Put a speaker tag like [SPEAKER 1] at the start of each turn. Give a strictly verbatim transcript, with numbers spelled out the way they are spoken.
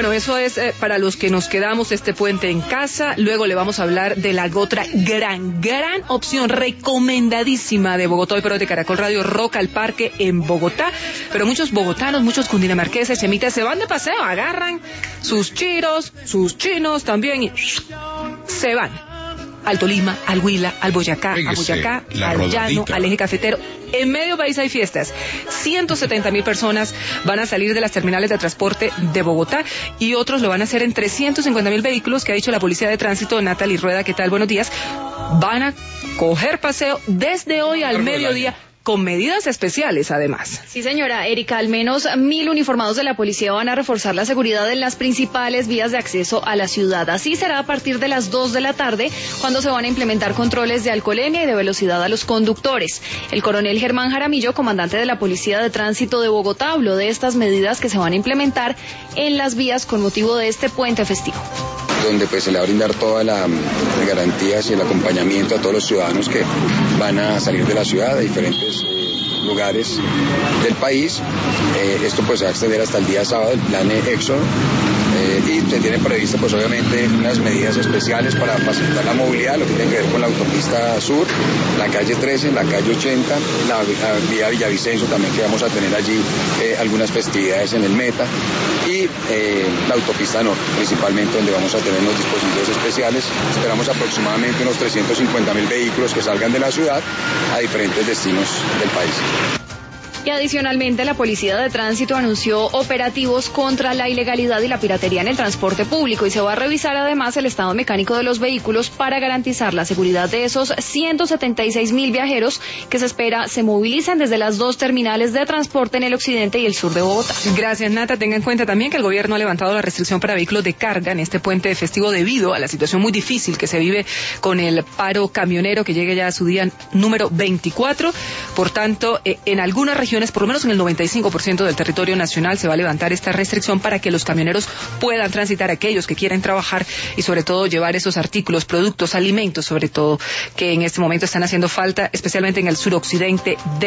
[SPEAKER 1] Bueno, eso es eh, para los que nos quedamos este puente en casa. Luego le vamos a hablar de la otra gran, gran opción recomendadísima de Bogotá hoy, pero de Caracol Radio, Rock al Parque en Bogotá. Pero muchos bogotanos, muchos cundinamarqueses, chemitas, se van de paseo, agarran sus chiros, sus chinos también y se van al Tolima, al Huila, al Boyacá, a Boyacá, al Llano, al Eje Cafetero. En medio país hay fiestas. ciento setenta mil personas van a salir de las terminales de transporte de Bogotá y otros lo van a hacer en trescientos cincuenta mil vehículos que ha dicho la Policía de Tránsito. Natalie Rueda, ¿qué tal? Buenos días. Van a coger paseo desde hoy al mediodía, con medidas especiales, además.
[SPEAKER 2] Sí, señora Erika, al menos mil uniformados de la policía van a reforzar la seguridad en las principales vías de acceso a la ciudad. Así será a partir de las dos de la tarde, cuando se van a implementar controles de alcoholemia y de velocidad a los conductores. El coronel Germán Jaramillo, comandante de la Policía de Tránsito de Bogotá, habló de estas medidas que se van a implementar en las vías con motivo de este puente festivo,
[SPEAKER 3] donde pues se le va a brindar todas las garantías y el acompañamiento a todos los ciudadanos que van a salir de la ciudad, de diferentes eh, lugares del país. Eh, esto pues se va a extender hasta el día sábado, el plan EXO, eh, y se tienen previsto pues obviamente unas medidas especiales para facilitar la movilidad, lo que tiene que ver con la autopista sur, la calle trece, la calle ochenta, la, la vía Villavicencio también, que vamos a tener allí eh, algunas festividades en el Meta, y eh, la autopista norte, principalmente, donde vamos a tener unos dispositivos especiales. Esperamos aproximadamente unos trescientos cincuenta mil vehículos que salgan de la ciudad a diferentes destinos del país.
[SPEAKER 2] Y adicionalmente, la Policía de Tránsito anunció operativos contra la ilegalidad y la piratería en el transporte público, y se va a revisar además el estado mecánico de los vehículos para garantizar la seguridad de esos ciento setenta y seis mil viajeros que se espera se movilicen desde las dos terminales de transporte en el occidente y el sur de Bogotá.
[SPEAKER 1] Gracias, Nata. Tenga en cuenta también que el gobierno ha levantado la restricción para vehículos de carga en este puente festivo debido a la situación muy difícil que se vive con el paro camionero, que llega ya a su día número veinticuatro. Por tanto, eh, en algunas regiones, por lo menos en el noventa y cinco por ciento del territorio nacional, se va a levantar esta restricción para que los camioneros puedan transitar, aquellos que quieren trabajar y sobre todo llevar esos artículos, productos, alimentos sobre todo, que en este momento están haciendo falta, especialmente en el suroccidente de